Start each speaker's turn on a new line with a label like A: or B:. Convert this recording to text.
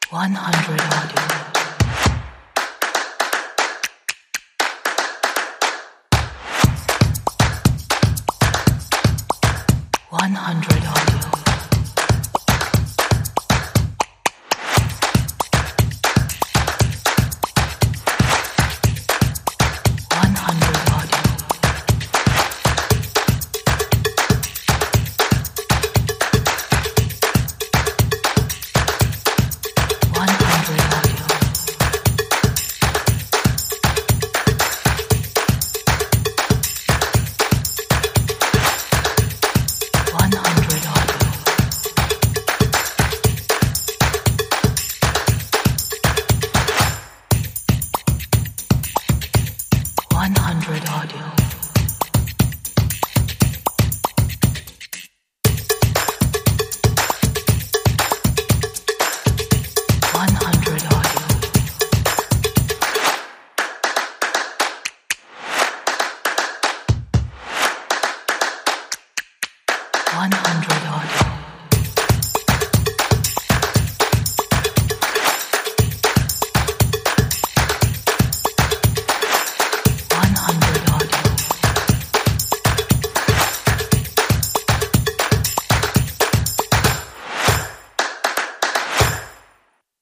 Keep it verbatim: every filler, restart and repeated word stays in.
A: one hundred audio. one hundred audio. one hundred audio. one hundred audio. one hundred audio. one hundred audio. one hundred audio. one hundred